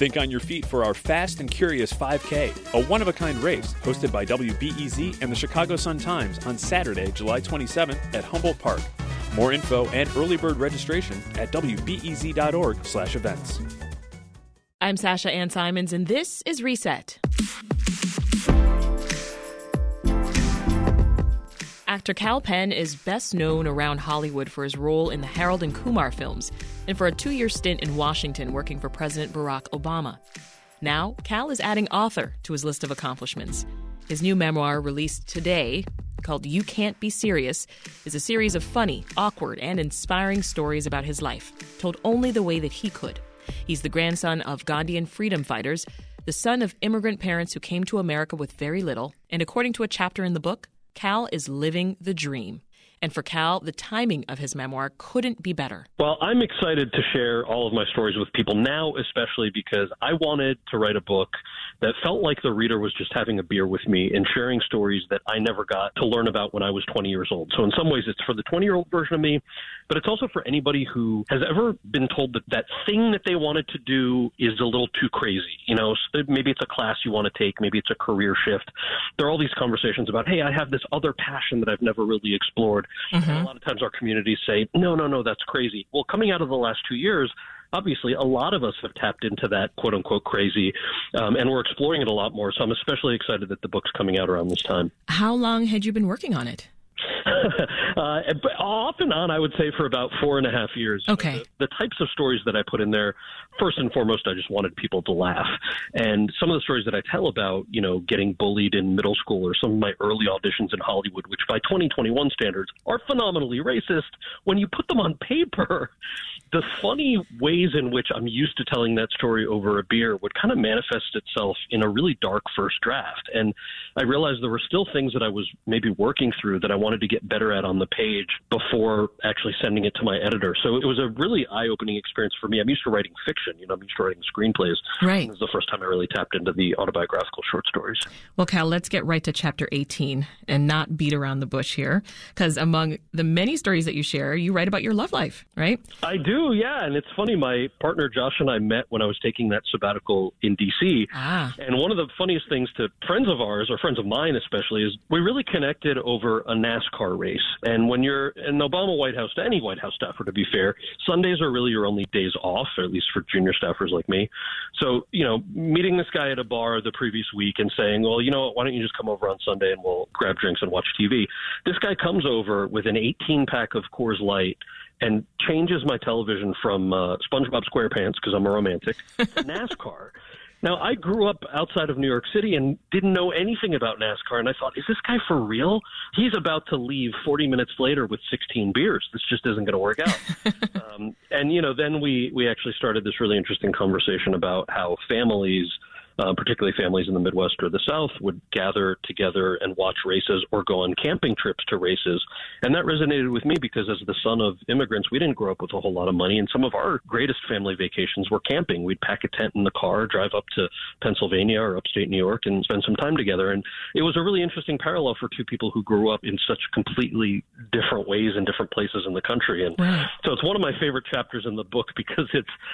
Think on your feet for our Fast and Curious 5K, a one-of-a-kind race hosted by WBEZ and the Chicago Sun-Times on Saturday, July 27th at Humboldt Park. More info and early bird registration at wbez.org/events. I'm Sasha Ann Simons, and this is Reset. Actor Kal Penn is best known around Hollywood for his role in the Harold and Kumar films and for a 2-year stint in Washington working for President Barack Obama. Now, Kal is adding author to his list of accomplishments. His new memoir, released today, called You Can't Be Serious, is a series of funny, awkward, and inspiring stories about his life, told only the way that he could. He's the grandson of Gandhian freedom fighters, the son of immigrant parents who came to America with very little, and according to a chapter in the book, Kal is living the dream. And for Kal, the timing of his memoir couldn't be better. Well, I'm excited to share all of my stories with people now, especially because I wanted to write a book that felt like the reader was just having a beer with me and sharing stories that I never got to learn about when I was 20 years old. So in some ways, it's for the 20-year-old version of me, but it's also for anybody who has ever been told that that thing that they wanted to do is a little too crazy. You know, maybe it's a class you want to take, maybe it's a career shift. There are all these conversations about, hey, I have this other passion that I've never really explored. Mm-hmm. And a lot of times our communities say, no, that's crazy. Well, coming out of the last 2 years, obviously, a lot of us have tapped into that quote-unquote crazy, and we're exploring it a lot more. So I'm especially excited that the book's coming out around this time. How long had you been working on it? Off and on, I would say for about 4.5 years. Okay. The types of stories that I put in there, first and foremost, I just wanted people to laugh. And some of the stories that I tell about, you know, getting bullied in middle school or some of my early auditions in Hollywood, which by 2021 standards are phenomenally racist, when you put them on paper, the funny ways in which I'm used to telling that story over a beer would kind of manifest itself in a really dark first draft. And I realized there were still things that I was maybe working through that I wanted to get better at on the page before actually sending it to my editor. So it was a really eye-opening experience for me. I'm used to writing fiction. You know, I'm used to writing screenplays. Right. This is the first time I really tapped into the autobiographical short stories. Well, Kal, let's get right to chapter 18 and not beat around the bush here, because among the many stories that you share, you write about your love life, right? I do, yeah. And it's funny, my partner Josh and I met when I was taking that sabbatical in D.C. And one of the funniest things to friends of ours, or friends of mine especially, is we really connected over a NASCAR race. And when you're in the Obama White House, to any White House staffer, to be fair, Sundays are really your only days off, or at least for junior staffers like me. So, you know, meeting this guy at a bar the previous week and saying, well, you know what, why don't you just come over on Sunday and we'll grab drinks and watch TV? This guy comes over with an 18-pack of Coors Light and changes my television from SpongeBob SquarePants, because I'm a romantic, to NASCAR. Now, I grew up outside of New York City and didn't know anything about NASCAR, and I thought, is this guy for real? He's about to leave 40 minutes later with 16 beers. This just isn't going to work out. And, you know, then we actually started this really interesting conversation about how families, particularly families in the Midwest or the South, would gather together and watch races or go on camping trips to races. And that resonated with me because as the son of immigrants, we didn't grow up with a whole lot of money. And some of our greatest family vacations were camping. We'd pack a tent in the car, drive up to Pennsylvania or upstate New York and spend some time together. And it was a really interesting parallel for two people who grew up in such completely different ways in different places in the country. And so it's one of my favorite chapters in the book because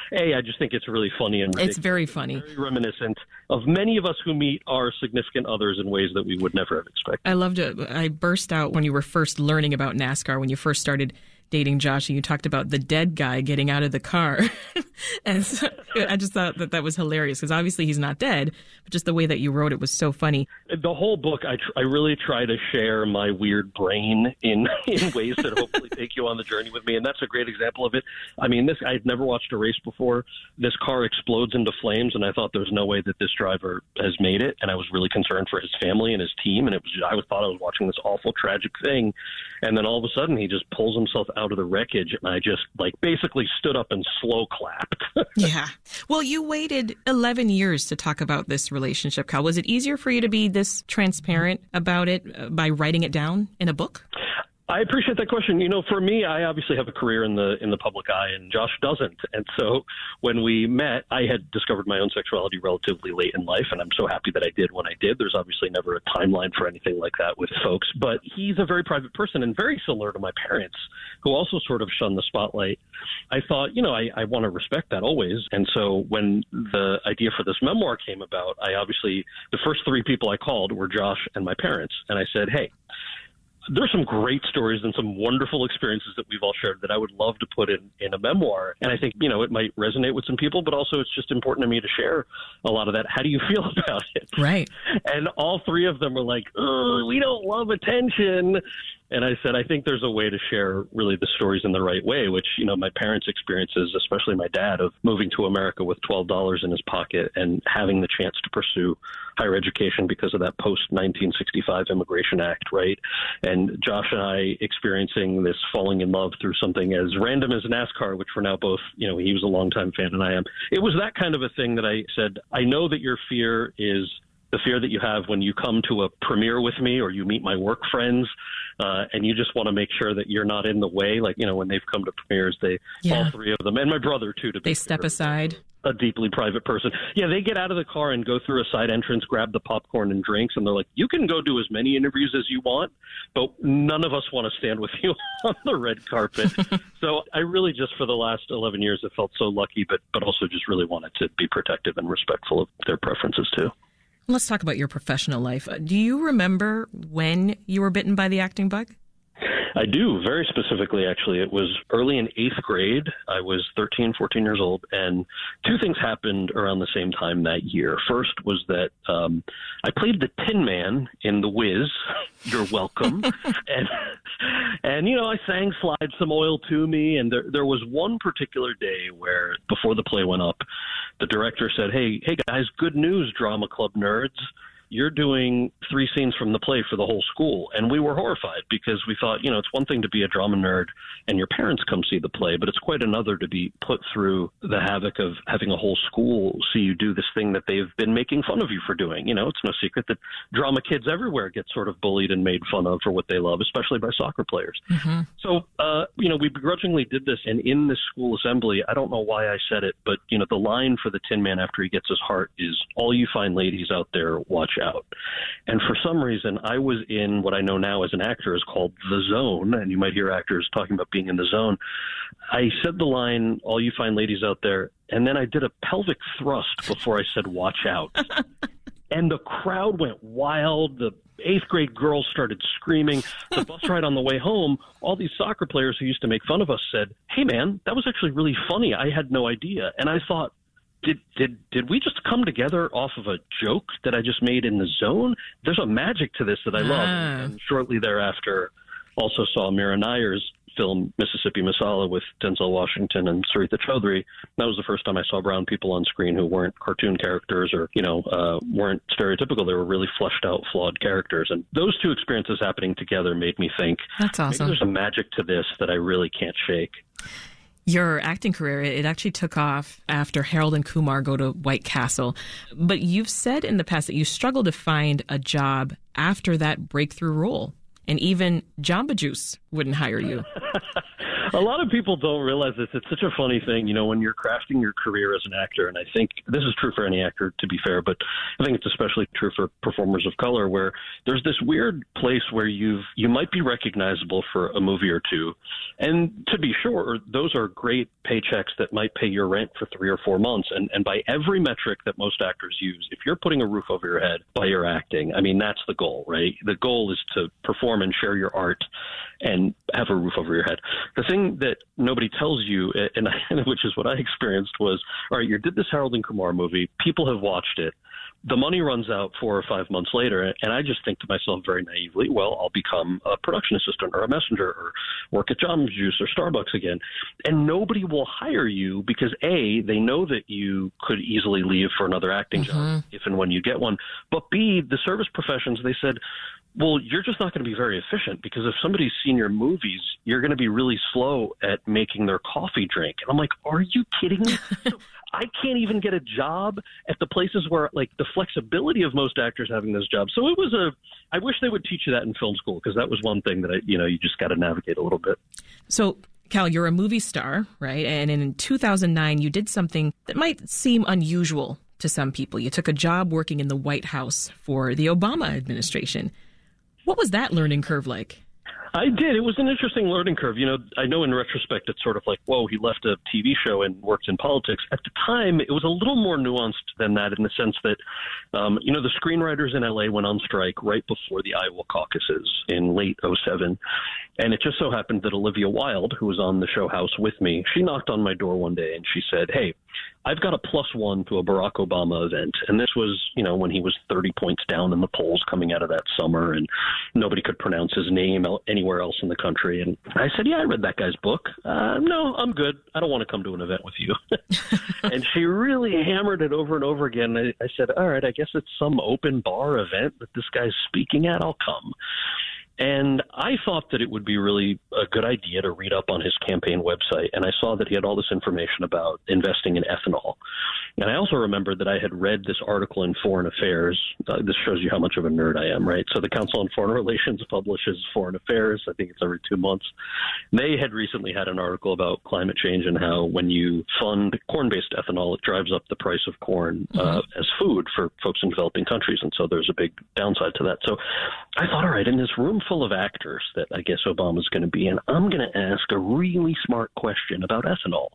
I just think it's really funny and ridiculous. It's very funny. Very reminiscent of many of us who meet our significant others in ways that we would never have expected. I loved it. I burst out when you were first learning about NASCAR, when you first started dating Josh, and you talked about the dead guy getting out of the car. And so I just thought that was hilarious because obviously he's not dead, but just the way that you wrote it was so funny. The whole book, I really try to share my weird brain in ways that hopefully take you on the journey with me, and that's a great example of it. I mean, I'd never watched a race before. This car explodes into flames, and I thought there's no way that this driver has made it, and I was really concerned for his family and his team, and I thought I was watching this awful, tragic thing, and then all of a sudden he just pulls himself out of the wreckage, and I just basically stood up and slow clapped. Yeah. Well, you waited 11 years to talk about this relationship, Kal. Was it easier for you to be this transparent about it by writing it down in a book? I appreciate that question. For me, I obviously have a career in the public eye, and Josh doesn't. And so when we met, I had discovered my own sexuality relatively late in life, and I'm so happy that I did when I did. There's obviously never a timeline for anything like that with folks, but he's a very private person and very similar to my parents, who also sort of shun the spotlight. I thought, I want to respect that always. And so when the idea for this memoir came about, the first three people I called were Josh and my parents. And I said, hey, there's some great stories and some wonderful experiences that we've all shared that I would love to put in a memoir. And I think, it might resonate with some people, but also it's just important to me to share a lot of that. How do you feel about it? Right. And all three of them were like, oh, we don't love attention. And I said, I think there's a way to share really the stories in the right way, which, my parents' experiences, especially my dad, of moving to America with $12 in his pocket and having the chance to pursue higher education because of that post-1965 Immigration Act, right? And Josh and I experiencing this falling in love through something as random as NASCAR, which we're now both, he was a longtime fan and I am. It was that kind of a thing that I said, I know that your fear is the fear that you have when you come to a premiere with me or you meet my work friends, and you just want to make sure that you're not in the way. Like, when they've come to premieres, all three of them, and my brother too, to be they step aside. A deeply private person. Yeah, they get out of the car and go through a side entrance, grab the popcorn and drinks, and they're like, you can go do as many interviews as you want, but none of us want to stand with you on the red carpet. So I really just, for the last 11 years, have felt so lucky, but also just really wanted to be protective and respectful of their preferences too. Let's talk about your professional life. Do you remember when you were bitten by the acting bug? I do, very specifically, actually. It was early in 8th grade. I was 13, 14 years old, and two things happened around the same time that year. First was that I played the Tin Man in The Wiz. You're welcome. and I sang Slide Some Oil to Me, and there was one particular day where, before the play went up, the director said, hey guys, good news, drama club nerds. You're doing 3 scenes from the play for the whole school. And we were horrified because we thought, it's one thing to be a drama nerd and your parents come see the play, but it's quite another to be put through the havoc of having a whole school see you do this thing that they've been making fun of you for doing. It's no secret that drama kids everywhere get sort of bullied and made fun of for what they love, especially by soccer players. Mm-hmm. So, we begrudgingly did this. And in this school assembly, I don't know why I said it, but, the line for the Tin Man after he gets his heart is, all you fine ladies out there, watch out. And for some reason, I was in what I know now as an actor is called the zone, and you might hear actors talking about being in the zone. I said the line, all you fine ladies out there, and then I did a pelvic thrust before I said watch out. And the crowd went wild. The 8th grade girls started screaming. The bus ride on the way home, all these soccer players who used to make fun of us said, hey man, that was actually really funny. I had no idea. And I thought, did we just come together off of a joke that I just made in the zone? There's a magic to this that I love. And shortly thereafter, also saw Mira Nair's film Mississippi Masala with Denzel Washington and Sarita Choudhury. That was the first time I saw brown people on screen who weren't cartoon characters or, weren't stereotypical. They were really fleshed out, flawed characters. And those two experiences happening together made me think, that's awesome. Maybe there's a magic to this that I really can't shake. Your acting career, it actually took off after Harold and Kumar go to White Castle. But you've said in the past that you struggled to find a job after that breakthrough role. And even Jamba Juice wouldn't hire you. A lot of people don't realize this. It's such a funny thing, when you're crafting your career as an actor, and I think this is true for any actor, to be fair, but I think it's especially true for performers of color, where there's this weird place where you might be recognizable for a movie or two. And to be sure, those are great paychecks that might pay your rent for 3 or 4 months. And by every metric that most actors use, if you're putting a roof over your head by your acting, I mean, that's the goal, right? The goal is to perform and share your art and have a roof over your head. The thing that nobody tells you, and which is what I experienced, was, all right, you did this Harold and Kumar movie. People have watched it. The money runs out 4 or 5 months later, and I just think to myself very naively, well, I'll become a production assistant or a messenger or work at Jamba Juice or Starbucks again. And nobody will hire you because, A, they know that you could easily leave for another acting job if and when you get one. But B, the service professions, they said, well, you're just not going to be very efficient because if somebody's seen your movies, you're going to be really slow at making their coffee drink. And I'm like, are you kidding me? So I can't even get a job at the places where, like, the flexibility of most actors having those jobs. So I wish they would teach you that in film school, because that was one thing that you just got to navigate a little bit. So, Cal, you're a movie star, right? And in 2009, you did something that might seem unusual to some people. You took a job working in the White House for the Obama administration. What was that learning curve like? I did. It was an interesting learning curve. I know in retrospect it's sort of like, whoa, he left a TV show and worked in politics. At the time, it was a little more nuanced than that, in the sense that, the screenwriters in L.A. went on strike right before the Iowa caucuses in late 2007. And it just so happened that Olivia Wilde, who was on the show House with me, she knocked on my door one day and she said, hey, I've got a +1 to a Barack Obama event. And this was, when he was 30 points down in the polls coming out of that summer, and nobody could pronounce his name anywhere else in the country. And I said, yeah, I read that guy's book. No, I'm good. I don't want to come to an event with you. And she really hammered it over and over again. I said, all right, I guess it's some open bar event that this guy's speaking at. I'll come. And I thought that it would be really a good idea to read up on his campaign website. And I saw that he had all this information about investing in ethanol. And I also remembered that I had read this article in Foreign Affairs. This shows you how much of a nerd I am, right? So the Council on Foreign Relations publishes Foreign Affairs. I think it's every 2 months. They had recently had an article about climate change and how when you fund corn-based ethanol, it drives up the price of corn as food for folks in developing countries. And so there's a big downside to that. So I thought, all right, in this room full of actors that I guess Obama's going to be in, I'm going to ask a really smart question about ethanol.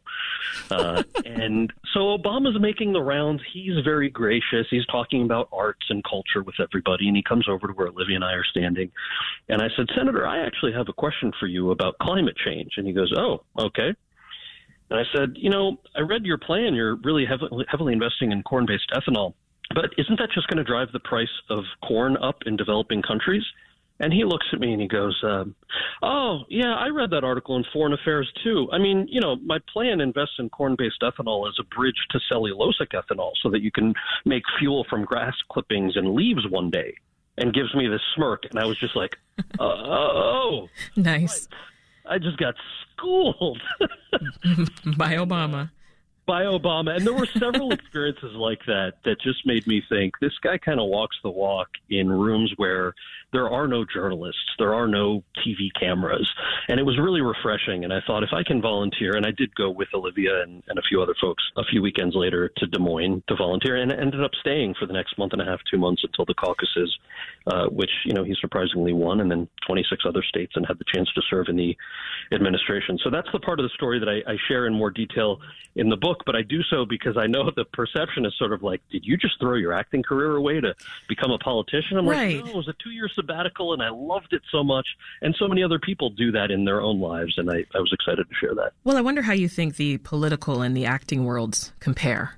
And so Obama's making the rounds. He's very gracious. He's talking about arts and culture with everybody, and he comes over to where Olivia and I are standing. And I said, Senator, I actually have a question for you about climate change. And he goes, oh, okay. And I said, I read your plan. You're really heavily investing in corn-based ethanol. But isn't that just going to drive the price of corn up in developing countries? And he looks at me and he goes, oh, yeah, I read that article in Foreign Affairs, too. I mean, my plan invests in corn-based ethanol as a bridge to cellulosic ethanol so that you can make fuel from grass clippings and leaves one day, and gives me this smirk. And I was just like, oh. Nice. I just got schooled. By Obama. By Obama. And there were several experiences like that just made me think this guy kind of walks the walk in rooms where there are no journalists, there are no TV cameras. And it was really refreshing. And I thought, if I can volunteer, and I did go with Olivia and a few other folks a few weekends later to Des Moines to volunteer, and ended up staying for the next month and a half, 2 months until the caucuses, which, he surprisingly won, and then 26 other states, and had the chance to serve in the administration. So that's the part of the story that I share in more detail in the book, but I do so because I know the perception is sort of like, did you just throw your acting career away to become a politician? I'm right. like, no, it was a 2-year sabbatical, and I loved it so much. And so many other people do that in their own lives, and I was excited to share that. Well, I wonder how you think the political and the acting worlds compare.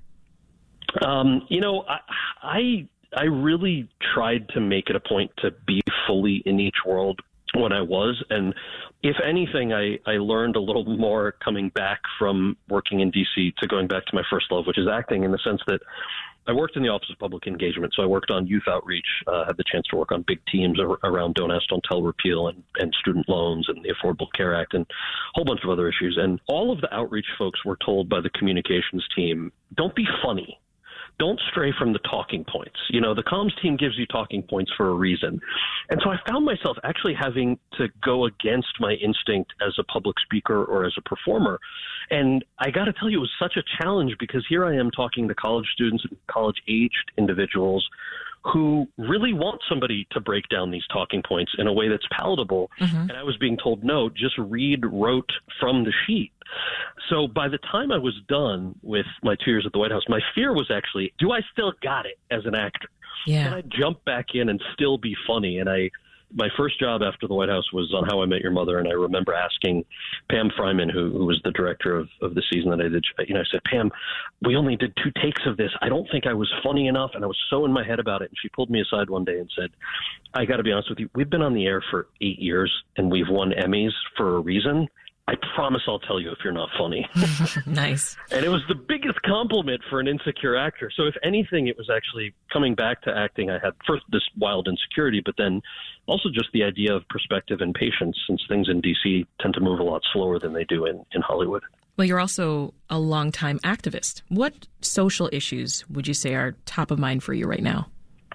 I really tried to make it a point to be fully in each world when I was. And if anything, I learned a little more coming back from working in D.C. to going back to my first love, which is acting, in the sense that I worked in the Office of Public Engagement. So I worked on youth outreach, had the chance to work on big teams around Don't Ask, Don't Tell repeal and student loans and the Affordable Care Act and a whole bunch of other issues. And all of the outreach folks were told by the communications team, don't be funny. Don't stray from the talking points. The comms team gives you talking points for a reason. And so I found myself actually having to go against my instinct as a public speaker or as a performer. And I got to tell you, it was such a challenge, because here I am talking to college students and college-aged individuals who really want somebody to break down these talking points in a way that's palatable. Mm-hmm. And I was being told, no, just wrote from the sheet. So by the time I was done with my 2 years at the White House, my fear was actually, do I still got it as an actor? Yeah. Can I jump back in and still be funny? And my first job after the White House was on How I Met Your Mother, and I remember asking Pam Fryman, who was the director of the season that I did, I said, Pam, we only did 2 takes of this. I don't think I was funny enough, and I was so in my head about it. And she pulled me aside one day and said, I got to be honest with you, we've been on the air for 8 years, and we've won Emmys for a reason. I promise I'll tell you if you're not funny. Nice. And it was the biggest compliment for an insecure actor. So if anything, it was actually coming back to acting. I had first this wild insecurity, but then also just the idea of perspective and patience, since things in D.C. tend to move a lot slower than they do in Hollywood. Well, you're also a longtime activist. What social issues would you say are top of mind for you right now?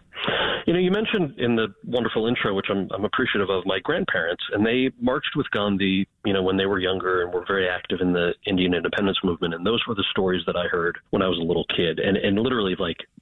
You mentioned in the wonderful intro, which I'm appreciative of, my grandparents, and they marched with Gandhi, when they were younger and were very active in the Indian independence movement. And those were the stories that I heard when I was a little kid. And literally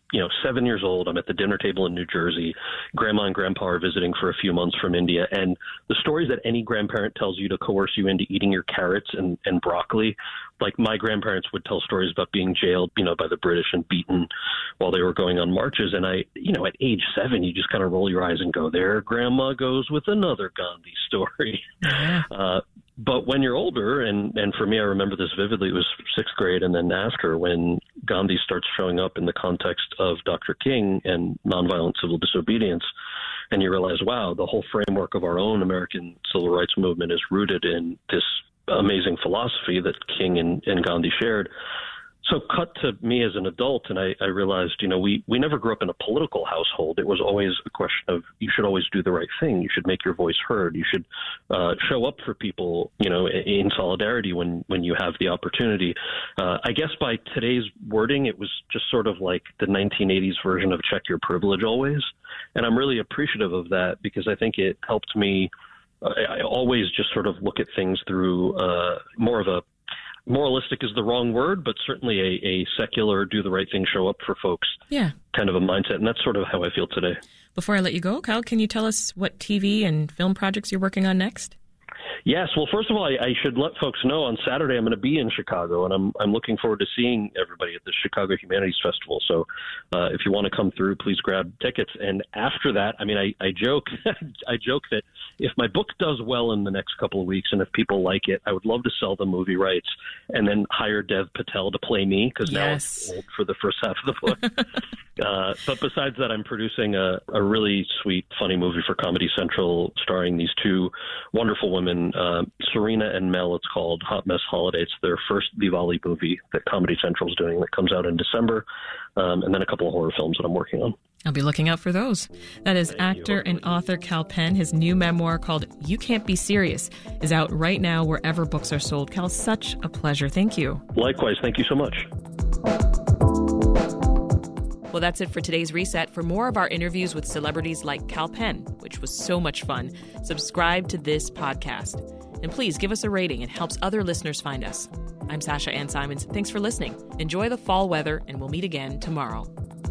7 years old, I'm at the dinner table in New Jersey. Grandma and grandpa are visiting for a few months from India. And the stories that any grandparent tells you to coerce you into eating your carrots and broccoli, like my grandparents would tell stories about being jailed, by the British and beaten while they were going on marches. And at age 7, you just kind of roll your eyes and go, there grandma goes with another Gandhi story. Yeah. But when you're older, and for me, I remember this vividly, it was 6th grade and then after, when Gandhi starts showing up in the context of Dr. King and nonviolent civil disobedience, and you realize, wow, the whole framework of our own American civil rights movement is rooted in this amazing philosophy that King and Gandhi shared. So cut to me as an adult, and I realized, we never grew up in a political household. It was always a question of you should always do the right thing. You should make your voice heard. You should show up for people, in solidarity when you have the opportunity. I guess by today's wording, it was just sort of like the 1980s version of check your privilege always. And I'm really appreciative of that because I think it helped me. I always just sort of look at things through more of a moralistic is the wrong word, but certainly a secular, do the right thing, show up for folks kind of a mindset. And that's sort of how I feel today. Before I let you go, Kyle, can you tell us what TV and film projects you're working on next? Yes. Well, first of all, I should let folks know on Saturday I'm going to be in Chicago, and I'm looking forward to seeing everybody at the Chicago Humanities Festival. So if you want to come through, please grab tickets. And after that, I joke I joke that if my book does well in the next couple of weeks and if people like it, I would love to sell the movie rights and then hire Dev Patel to play me because now I'm old for the first half of the book. But besides that, I'm producing a really sweet, funny movie for Comedy Central starring these two wonderful women, Serena and Mel. It's called Hot Mess Holiday. It's their first Diwali movie that Comedy Central is doing that comes out in December, and then a couple of horror films that I'm working on. I'll be looking out for those. That is actor and author Kal Penn. His new memoir called You Can't Be Serious is out right now wherever books are sold. Kal, such a pleasure. Thank you. Likewise. Thank you so much. Well, that's it for today's Reset. For more of our interviews with celebrities like Kal Penn, which was so much fun, subscribe to this podcast. And please give us a rating. It helps other listeners find us. I'm Sasha Ann Simons. Thanks for listening. Enjoy the fall weather, and we'll meet again tomorrow.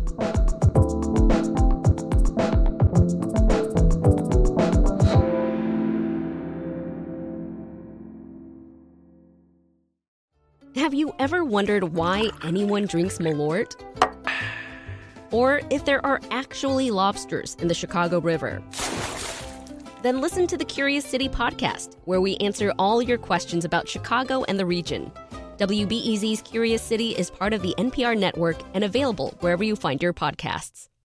Have you ever wondered why anyone drinks Malort? Or if there are actually lobsters in the Chicago River? Then listen to the Curious City podcast, where we answer all your questions about Chicago and the region. WBEZ's Curious City is part of the NPR network and available wherever you find your podcasts.